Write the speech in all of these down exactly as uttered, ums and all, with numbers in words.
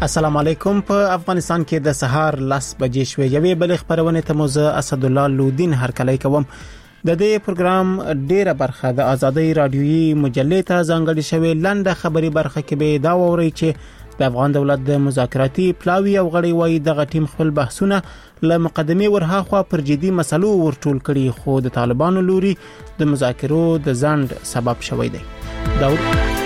السلام علیکم. په افغانستان کې د سهار لس بجې شوې یوې بل خبرونه ته موزه اسد الله لودین هرکلی کوم. د دې پروګرام ډیره برخه د آزادۍ رادیویي مجلې ته ځانګړې شوې. لنډه خبري برخه کې به دا ووري چې د افغان دولت د مذاکراتي پلاوی او غړي وای د ټیم خپل بحثونه له مقدمه ورهاخوا پر جدي مسلو ورټول کړي، خو د طالبانو لوري د مذاکرو د ځند سبب شوی دی. دا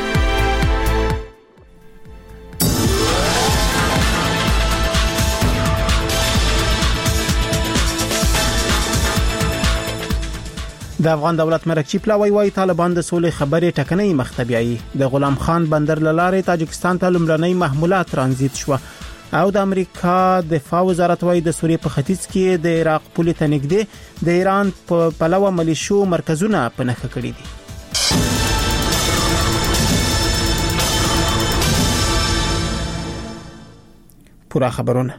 د افغان دولت مرکزی پلاوی وای طالبان د سولې خبرې ټکنۍ مختبیایي. د غلام خان بندر لاره تاجکستان ته لمړنۍ محمولات ترانزیت شو او د امریکا دفاع وزارت وای د سوریې په ختیځ کې د عراق پولې ته نږدې د ایران په پلوه ملیشو مرکزونه په نښه کړي دي. پورا خبرونه.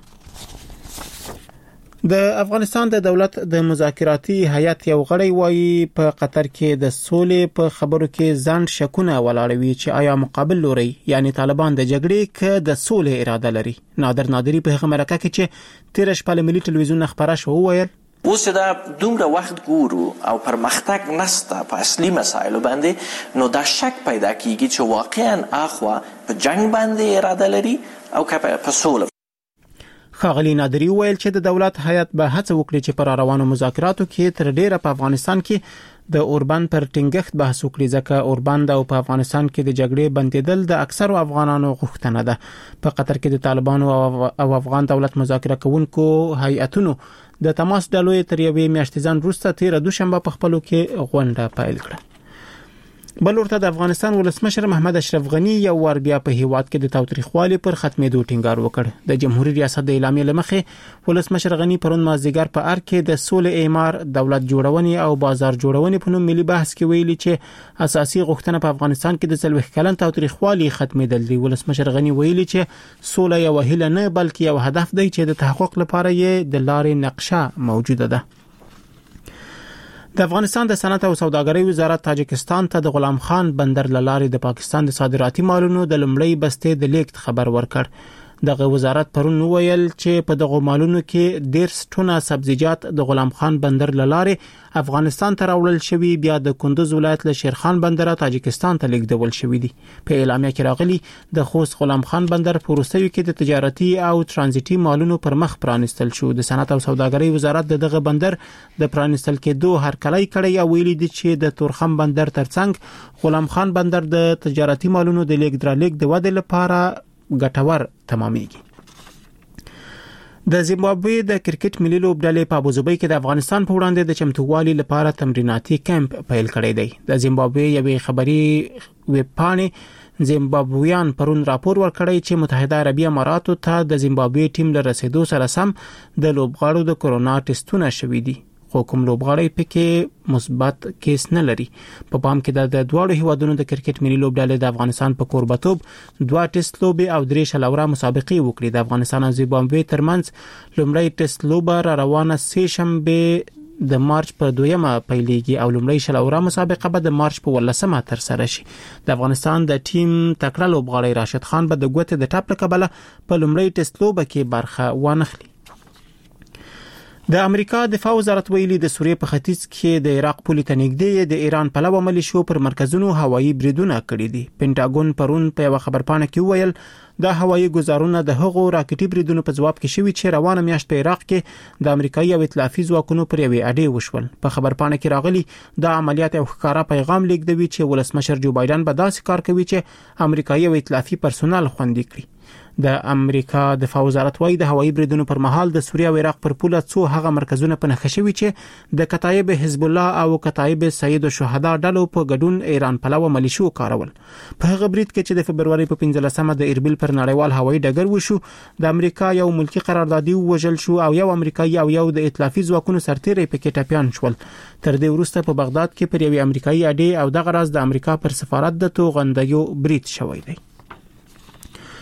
د افغانستان د دولت د مذاکراتي هیئت یو غړی وایي په قطر کې د سولې په خبرو کې ځان شکونه ولاړوي چې آیا مقابل لوري یعنی طالبان د جګړې کې د سولې اراده لري. نادر نادری په هغه مرکه کې چې تیر شپه ملي ټلویزیون خبره شو ویل اوس دا دومره وخت ګورو او پرمختګ نسته په اصلي مسایلو باندې، نو دا شک پیدا کیږي چې واقعا اخوا په جنگ باندې اراده لري او که په سوله. خاغلی نادری ویل چې د دولت هیئت به هڅه وکړي چې پر روانو مذاکراتو کې تر ډیره په افغانستان کې د اوربند پر ټینګښت بحث وکړي، ځکه اوربند او په افغانستان کې د جګړې بندیدل د اکثرو افغانانو غوښتنه ده. په قطر کې د طالبانو او افغان دولت مذاکره کوونکو هیئتونو د تماس ډلې تر یوې میاشتې ځان وروسته تیر دوشنبه په خپلو کې غونډه پیل کړه. بل ورته د افغانستان ولسمشر محمد اشرف غنی یو ور بیا په هیواد کې د تاوتریخوالي پر ختمېدو ټینګار وکړ. د جمهوریت ریاست د اعلامیې لمخې ولسمشر غنی پرون مازدیګر په ار کې د سولې اعمار، دولت جوړونې او بازار جوړونې په نوم ملي بحث کې ویلي چې اساسي غوښتنه په افغانستان کې د څلوېښت کلن تاوتریخوالي ختمېدل دي. ولسمشر غنی ویلي چې سوله یو هیله نه بلکې یو هدف دی چې د تحقق لپاره یې د لارې نقشه موجوده ده. د افغانستان د صنعت او سوداګرۍ وزارت تاجکستان ته د غلام خان بندر لارې د پاکستان د صادراتي مالونو د لمړی بستې د لیکت خبر ورکړ. دغه وزارت پرون ویل چې په دغه مالونو کې ډیر ټونه سبزیجات د غلام خان بندر لارې افغانستان ته راوړل شوی، بیا د کندوز ولایت له شیرخان بندر تاجکستان ته لیږدول شوی دي. په اعلامیه کې راغلي د خوست غلام خان بندر په وروستیو کې د تجارتي او ترانزیتي مالونو پر مخ پرانستل شو. د صنعت او سوداګرۍ وزارت دغه بندر د پرانستل کېدو هرکلی کړی او ویلي دي چې د تورخم بندر ترڅنګ غلام خان بندر د تجارتي مالونو د لیږد را لیږد د ودې لپاره ګټور تمامېږي. د زیمبابوې د کرکټ ملي لوبډلې په ابوظبي کې د افغانستان په وړاندې د چمتووالي لپاره تمریناتي کیمپ پیل کړی دی. د زیمبابوې یوې خبري ویبپاڼې زیمبابویان پرون راپور ورکړی چې متحده عربي اماراتو ته د زیمبابوې ټیم له رسیدو سره سم د لوبغاړو د کورونا ټیسټونه شوي دي، خو کوم لوبغاړی پکې مثبت کیس نه لري. په پام کې د دواړو هیوادونو د کرکټ ملي لوبډلې د افغانستان په کوربتوب دوه ټیسټ لوبي او درې شلوره مسابقې وکړي. د افغانستان او زیمبابوې ترمنځ لومړی ټیسټ لوبه را روانه سه شنبه د مارچ په دویمه پیلېږي او لومړی شلوره مسابقه به د مارچ په ولسمه تر سره شي. د افغانستان د ټیم تکړه لوبغاړی راشد خان به د ګوتې د ټاپ لکبله په لومړی ټیسټ لوبه کې برخه وانخلي. د امریکا دفاع وزارت ویلي د سوریې په ختیځ کې د عراق پولې ته نږدې د ایران پلوه ملیشو پر مرکزونو هوایي بریدونه کړي دي. پینټاګون پرون په یو خبرپاڼه کې ویل دا هوایي ګزارونه د هغو راکټي بریدونو په جواب کې شوي چې روانه میاشت په عراق کې د امریکایي او ائتلافي ځواکونو پر یوې اډې وشول. په خبرپاڼه کې راغلي دا عملیات یو ښکارا پیغام لیږدوي چې ولسمشر جو بایدن به داسې کار کوي چې امریکایي او ائتلافي پرسونل خوندي کړي. د امریکا دفاع وزارت وايي د هوایي بریدونو پر مهال د سوریه او عراق پر پوله څو هغه مرکزونه په نښه شوي چې د کتایب حزب الله او کتایب سید الشهدا ډلو په ګډون ایران پلوه ملیشو کارول. په هغه برید کې چې د فبرवरी په پنځلسمه د اربیل پر نړیوال هوایي ډګر وشو، د امریکا یو ملکی قراردادي وژل شو او یو امریکایي او یو د ائتلافي ځواکونو سرتیري پکې ټپيان شول. تر دې وروسته په بغداد کې پر یوې امریکایي اډې او دغه راز د امریکا پر سفارت د توغندیو برید شوی دی.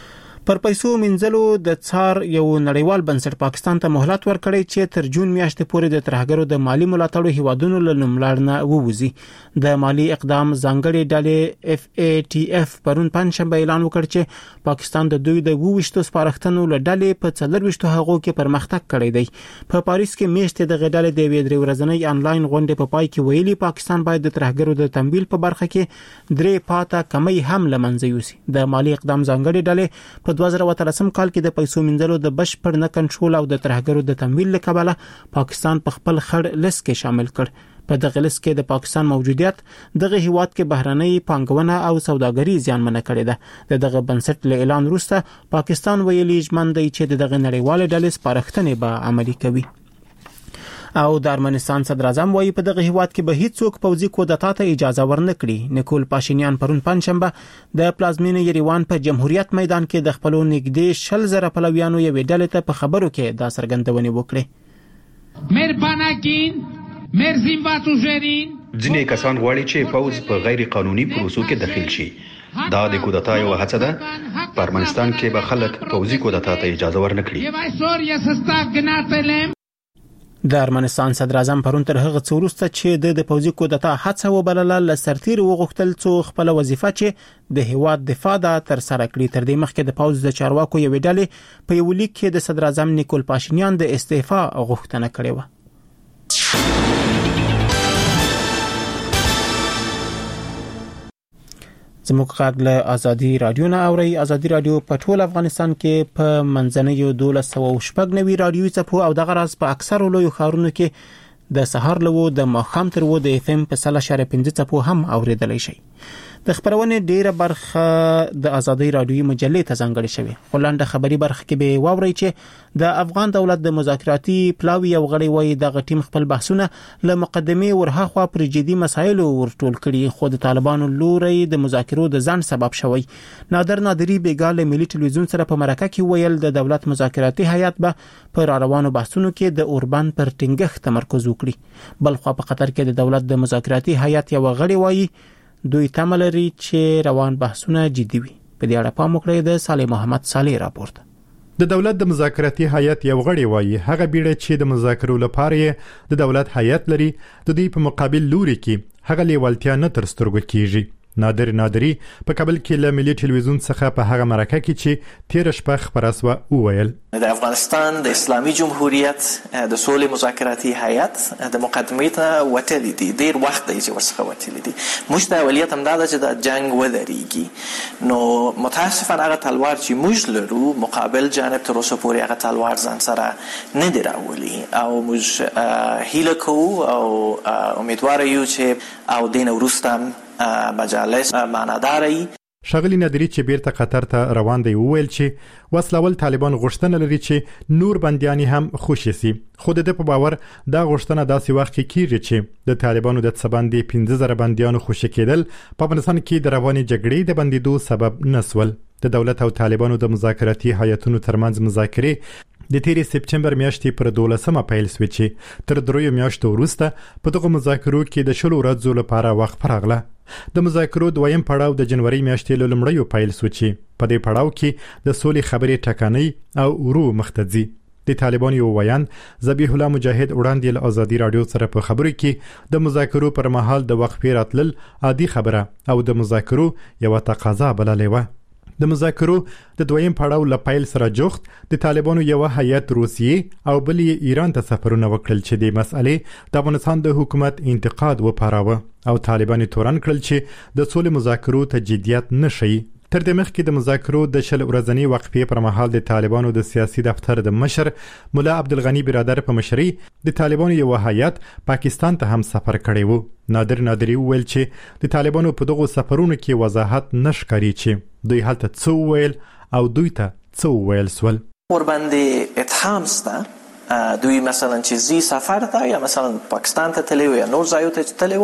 پر پیسو منځلو د څار یو نړیوال بنسټ پاکستان ته مهلت ورکړی چې تر جون میاشتې پورې د ترهګرو د مالی ملاتړو هیوادونو له نوملړ نه ووځي. د مالی اقدام ځانګړي ډلې اف ای ټي اف پرون پنځشنبه اعلان وکړ چې پاکستان د دوی د وویشتو سپارښتنو له ډلې په څلور ویشتو هغو کې پرمختګ کړی دی. په پاریس کې میاشتې د غډلې د ویډري ورځنۍ انلاین غونډې په پای کې ویلي پاکستان باید د ترهګرو د تمویل په برخه کې درې پاته کمی هم لمنځه یوسي. د مالی اقدام ځانګړي ډلې په دوه زره اتلسم کال کې د پیسو منځلو د بشپړ نه کنټرول او د ترهګرو د تمویل له کبله پاکستان په خپل خړ لیست کې شامل کړ. په دغه لیست کې د پاکستان موجودیت دغه هیواد کې بهرنۍ پانګونه او سوداګري زیانمنه کړې ده. د دغه بنسټ له اعلان وروسته پاکستان ویلي ژمن دی چې دغه نړیوال ډلې سپارښتنې به عملي کوي. او د ارمنستان صدر اعظم وايي په دغه هیواد کې به هیڅوک پوځي کودتا ته اجازه ورنکړي. نیکول پاشینیان پرون پنځشنبه د پلازمینې یریوان په جمهوریت میدان کې د خپلو نږدې شل زره پلویانو یوې ډلې ته په خبرو کې دا څرګندونې وکړې. مهرباناکین مرزیم واتوژرین ځینې کسان غواړي چې فوز په غیر قانوني پروسو کې داخل شي. دا د کودتا یو هڅه ده. په ارمنستان کې به خلک پوځي کودتا ته اجازه ورنکړي. د ارمنستان صدر اعظم پرون تر هغه څو وروسته چې د پوځي کودتا هڅه وبلله له سرتیر وغوښتل څو خپل وظیفه چې د هیواد دفاع د تر سره کړی. تر دې مخکې د پوځ د چارواکو یو ډلې په یو لیک کې د صدر اعظم نیکول پاشینیان د استعفا غوښتنه کړې و. زموږ غږ له ازادي رادیو نه اوري. ازادي رادیو په ټول افغانستان کې په منځنیو دولس سوه شپږ نوي رادیوي څپو او دغه راز په اکثرو لویو ښارونو کې د سهار لوو د ماښام تر و د اف ام په سل اشاریه پنځه څپو هم اوریدلای شي. د خبرونې ډیره برخه د ازادي رادیوي مجلې ته ځانګړې شوې. خلانده خبري برخه کې به واوري چې د افغان دولت د مذاکراتي پلاوی او غړي وای د ټیم خپل بحثونه له مقدمه ورهاخوا پر جدي مسایل ورټول کړي، خو د طالبانو لوري د مذاکرو د ځان سبب شوی. نادر نادری بیګاله ملي ټلویزیون سره په مرکه کې ویل د دولت مذاکراتي هیئت به پر روانو بحثونو کې د اوربان پر ټینګښت تمرکز وکړي. بل خو په قطر کې د دولت د مذاکراتي هیئت یو غړي وای دوی تمل لري چې روان بحثونه جدي وي. په دې اړه پام وکړئ د صالح محمد صالح راپورټ. د دولت د مذاکراتي هیئت یو غړي وایي هغه بیړه چې د مذاکرو لپاره د دولت هیئت لري د دې په مقابل لوري کې هغه لیوالتیا نه تر سترګو کیږي. نادر نادری په کابل کې له ملي ټلویزیون څخه په هغه مرکه کې چې تیر شپه خبره سوه وویل د افغانستان د اسلامي جمهوریت د سولې مذاکراتي هیئت د مقدمې ته وتلی دي. ډیر وخت دی چې ورڅخه وتلی دي. موږ د اولویت هم دا ده چې د جنګ ودرېږي. نو متاسفانه هغه تلوار چې موږ لرو مقابل جانب تر اوسه پورې هغه تلوار ځان سره نه دی راولي او موږ هیله کوو او امیدواره یو چې او دین وروسته مجالس معناداري. شغلی نادری چې بیرته قطر ته روان دی وویل چې وسلوال طالبان غوښتنه لري چې نور بنديان هم خوشي سي. خو د په باور دا غوښتنه داسې وخت کې کیږي چې د طالبانو د څبندې پنځه زره بنديانو خوشي کېدل په افغانستان کې د رواني جګړې د بندیدو سبب نسول. د دولت او طالبانو د مذاکراتي هیئتونو ترمنځ مذاکرې د تیرې سپټمبر میاشتې پر دولسمه پیل شوې چې تر دریو میاشتو وروسته په دغه مذاکرو کې د شلو ورځو لپاره وقف راغله. د مذاکرو دویم پړاو د جنوري میاشتې له لومړیو پیل شو چې په دې پړاو کې د سولې خبرې ټکنۍ او ورو مخته ځي. د طالبانو یو ویان ذبیح الله مجاهد وړاندې له ازادي رادیو سره په خبرو کې د مذاکرو پر مهال د وقفې راتلل عادي خبره او د مذاکرو یو تقاضا بللې و. د مذاکرو د دویم پړاو له پیل سره جوخت د طالبانو یو هیئت روسیې او بل ایران ته سفرونه وکړل چې د مسئلې د افغانستان د حکومت انتقاد وپاراوه او طالبان تورن کړل چې د سولې مذاکرو ته جديت نشي. تر دې مخکې د مذاکرو د شل ورځنی وقفې پر مهال د طالبانو د سیاسي دفتر د مشر مولا عبدالغنی برادر په مشرۍ د طالبانو یو هیئت پاکستان ته هم سفر کړی وو. نادر نادری ویل چې د طالبانو په دغه سفرونو کې وضاحت نشکاري چې دوی هلته څه ویل او دوی ته څه ویل سول. ورباندې اتهام سته دوی مثلا چې زی سفر ته یا مثلا پاکستان ته تللی یا نور ځایو ته تللی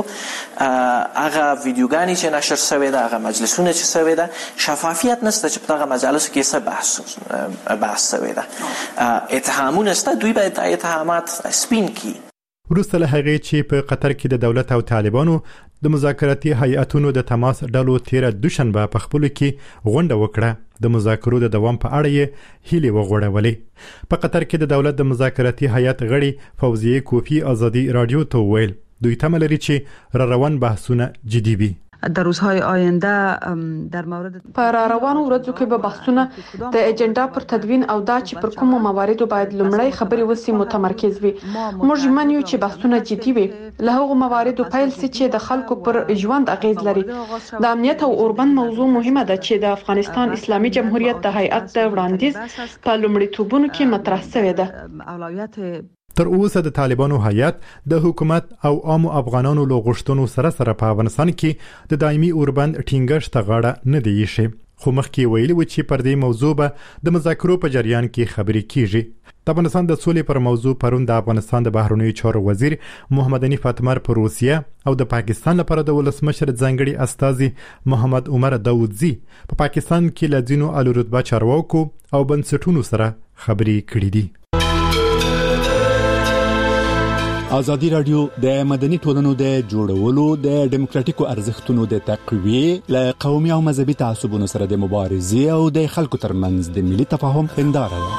هغه ویډیوګانې چې نشر شوی ده هغه مجلسونه چې شوی ده شفافیت نشته چې په هغه مجالسو کې څه بحث بحث شوی ده. اتهامونه شته دوی باید اتهامات سپین کړي. وروسته له هغې چې په قطر کې د دولت او طالبانو د مذاکراتي هیئتونو د تماس ډلو تیره دوشنبه په خپل کې غونډه وکړه. د مذاکرو د دوام په اړه یې هیلې وغوړولې. په قطر کې د دولت د مذاکراتي هیئت غړي فوزیه کوفی آزادی رادیو ته وویل دوی تمه لري چې را روان بحثونه جدي وي. در روزهای آینده در مورد پر روانو ورځو کې به بحثونه د اجنډا پر تدوین او دا چې پر کومو مواردو باید لومړی خبرې وسی متمرکز وي. موږ منیو چې بحثونه جدي وي له هغو مواردو پیل سي چې د خلکو پر ژوند اغیز لري. د امنیت او اوربند موضوع مهمه ده چې د افغانستان اسلامي جمهوریت د هیئت د وړاندیز په لومړیتوبونو کې مطرح شوی ده. تر اوسه د طالبانو هیئت د حکومت او عام افغانانو له غوښتنو سره سره په افغانستان کې د دایمي اوربند ټینګښت غاړه نه دی ایښی. خو مخکې ویلي و چې پر دې موضوع به د مذاکرو په جریان کې خبرې کیږي. د افغانستان د سولې پر موضوع پرون د افغانستان د بهرنیو چارو وزیر محمد عنی فاطمه پر روسیه او د پاکستان لپاره د ولسمشر ځانګړي استازي محمد عمر داودزی په پا پاکستان کې له ځینو اعلی رتبه چارواکو او بنسټونو سره خبرې کړې دي. ازادي رادیو د مدني ټولنو د جوړولو د ډیموکراتیکو ارزښتونو د تقویه ل قومي او مذهبي تعصبونو سره د مبارزې او د خلکو ترمنځ د ملي تفاهم هنداره ده.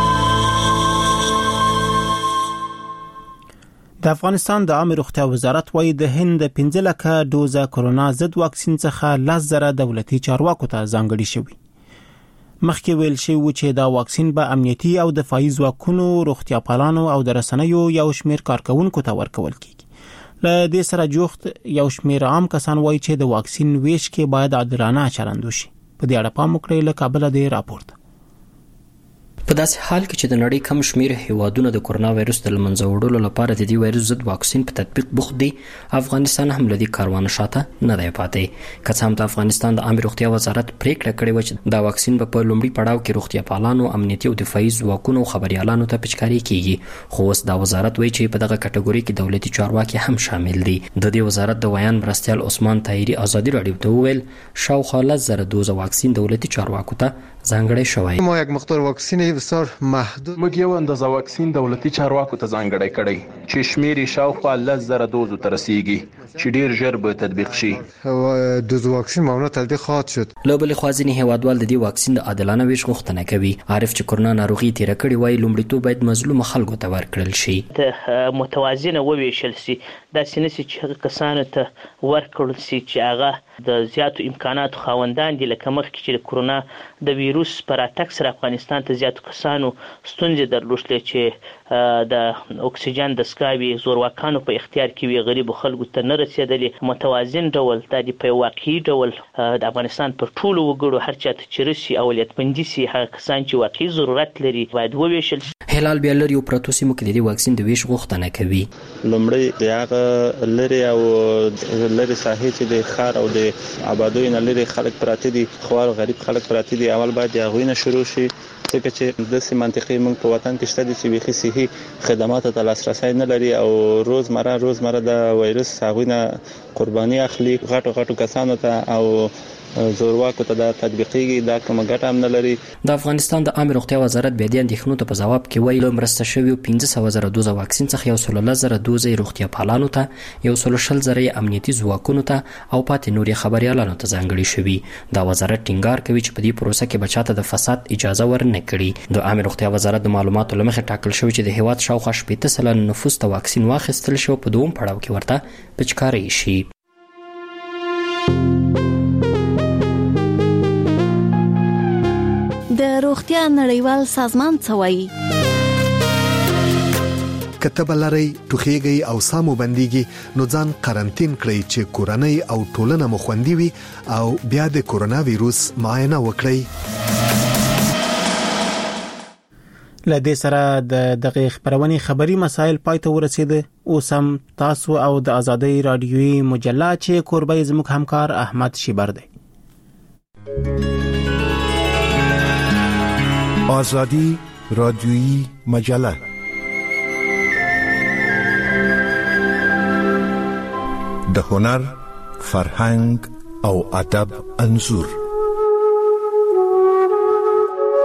د افغانستان د عامه روغتیا وزارت وايي د هند پنځه لکه دوزه کرونا ضد واکسین څخه لس زره دولتي چارواکو ته ځانګړي شوی. مخکې ویل شوی و چې دا واکسین به امنیتي او دفاعي ځواکونو، روغتیا پالانو او د رسنیو یو شمېر کارکونکو ته ورکول کیږي. له دې سره جوخت یو شمېر عام کسان وایي چې د واکسین ویش کې باید عادلانه چلند وشي. په دې اړه پام وکړئ. له کابل د راپورټ. په داسې حال کې چې د نړۍ کم شمیر هیوادونه د کرونا وایرس د لمنځه وړلو لپاره د دې وایرس ضد واکسین په تطبیق بوخت دي، افغانستان هم لدی کاروان شاته نه دی پاتې. که څه هم د افغانستان د عامه روغتیا وزارت پریکړه کړې و چې دا واکسین به په لومړي پړاو کې روغتیا پالانو، امنیتي او دفاعي ځواکونو او خبريالانو ته پچکاري کیږي، خو اوس دا وزارت وایي چې په دغه کټګوري کې دولتي چارواکي هم شامل دي. د دې وزارت د ویان مرستیال عثمان طاهری آزادی رادیو ته وویل شاوخوا لس زره دوزه واکسین دولتي چارواکو ته ځانګړی شوی. ما یک مقدار واکسین بسیار محدود موږ یو اندازه واکسین دولتي چارواکو ته ځانګړی کړی چې شمیر شاوخوا لس زره دوزو ته رسیږي چې ډیر ژر به تطبیق شي. دوز واکسین معمولا تطبیق خواهد شد. له بل خوا ځینې هیوادوال د دې واکسین د عادلانه ویش غوښتنه کوي. عارف چې کرونا ناروغي تیر کړي وای لومړیتوب باید مظلوم خلکو ته ورکړل شي. ته متوازنه وویشل شي دا سینسي چې کسانو ته ورکړل شي چې هغه د زیاتو امکاناتو خاوندان دي، لکه مخکې چې د کرونا د ویروس پر اتک سره افغانستان ته زیاتو کسانو ستونزې درلودلې چې د اکسیجن د سکاوي زورواکانو په اختیار کې وی غریب خلکو ته نه رسیدلې. متوازن ډول د په واقعي ډول د افغانستان پر ټولو وګړو هر چاته چې رسي اولویتمندي سي هغه کسان چې واقعي ضرورت لري باید وویشل. هلال بیا لري او پروتو سیمو کې د واکسین د ویش غوښتنه کوي. لومړی د هغه لري او لري ساحې چې د خار او د آبادوي نه لري خلک پراته دي، خوار غریب خلک پراته دي، اول باید هغه نه شروع شي ځکه چې د سیمه منطقي موږ په وطن کې شته چې بيخي صحي خدمات ته لاسرسي نه لري او روزمره روزمره د وایرس هغه نه قرباني اخلي غټو غټو کسانو ته او زورواکو ته د تطبیقي دا کومه ګټه هم نه لري. د افغانستان د عامه روغتیا وزارت بیا د اندېښنو ته په جواب کې ویلي مرسته شوی پنځه سوه زره دوزه واکسین څخه یو سل زره دوزه روغتیا پالانو ته، یو سل شل زره امنیتي ځواکونو ته او پاتې نوري خبريالانو ته ځانګړي شوی. دا وزارت ټینګار کوي چې په دې پروسه کې بچاته د فساد اجازه ورنه کړي. د عامه روغتیا وزارت د معلوماتو لمخې ټاکل شوی چې د هیواد شاوخوا شپږ سلنه نفوس ته واکسین واخیستل شو، په دوم پړاو کې ورته پچکاري شي. د روغتیا نړیوال سازمان څه وایي؟ کتب لري ټوخیږي او سامو بنديږي نو ځان قرنټین کړئ چې کورنۍ او ټولنه مو خوندي وي او بیا د کرونا وایروس معاینه وکړئ. لدې سره د دغه خبرونې خبري مسایل پای ته ورسېده. اوس هم تاسو او د آزادۍ رادیوي مجله چې کوربه زموږ همکار احمد شیبر دی. آزادی رادیویی مجله د هنر، فرهنګ او ادب انځور.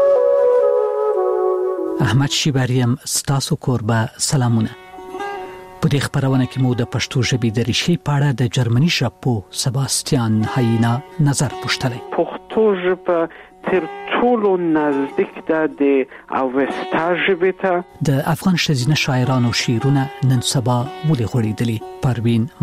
احمد شیبریم ستاسو کوربه، سلامونه. په دې خبرونه کې مو د پښتو ژبې د ریښې په اړه د جرمني ژبپو سباستیان هاینا نظر پوښتلی. پښتو ژبه تر ټولو نزدیک ده د اوستا ژبې ته. د افغان ښځینه شاعرانو شعرونه نن سبا ولې غوړېدلي؟ پروین